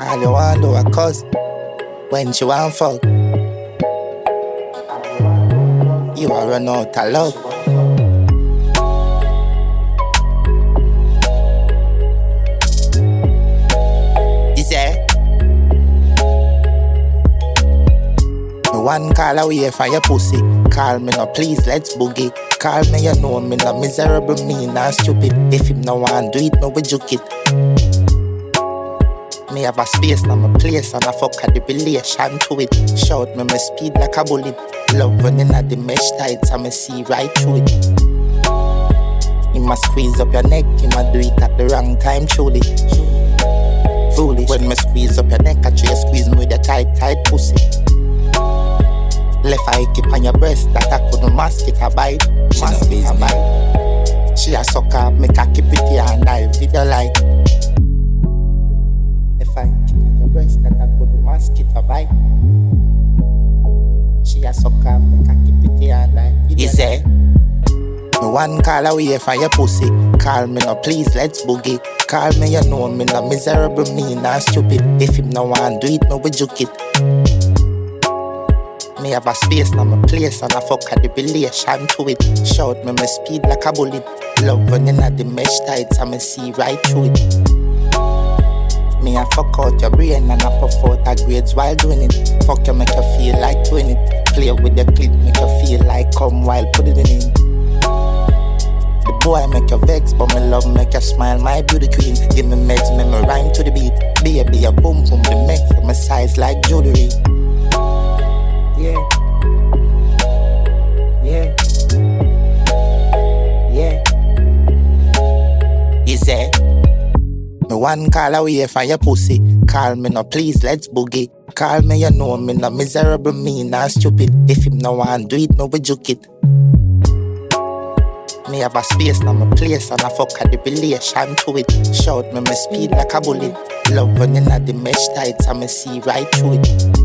All you want do a cuss when she want fuck. You a run out of love. One call away for your pussy. Call me no please, let's boogie. Call me, you know me no miserable, me not stupid. If him no want do it, no we juke it. Me have a space, now my place, and I fuck at the relation to it. Shout me speed like a bullet. Love running at the mesh tight, so me see right through it. He must squeeze up your neck, he must do it at the wrong time, truly. Foolish. When me squeeze up your neck, I try to squeeze me with your tight pussy. Left eye keep on your breast, that I couldn't mask it, I bite. Mask it, I bite. She a suck up, make her keep it here and I video like. Left eye keep on your breast, that I couldn't mask it, I bite. She a suck up, make her keep it here and I video like. Me one call away for your pussy. Call me no please, let's boogie. Call me, you know me no miserable, me not stupid. If him no want do it, no we juke it. Me have a space, now my place, and I fuck at the relation to it. Shout me speed like a bullet. Love running at the mesh tight, so me see right through it. Me a fuck out your brain and I puff out the grades while doing it. Fuck you, make you feel like doing it. Play with your clip, make you feel like come while putting it in. The boy make you vex, but me love make you smile, my beauty queen. Give me meds, me rhyme to the beat. Baby, a boom boom, the make for my size like jewelry. Yeah. He said, me one call away for your pussy. Call me no please, let's boogie. Call me, you know me no miserable, me not stupid. If him no want do it, no we juke it. Me have a space, now my place, and I fuck at the relation to it. Shout me speed like a bullet. Love running at the mesh tight, so me see right through it.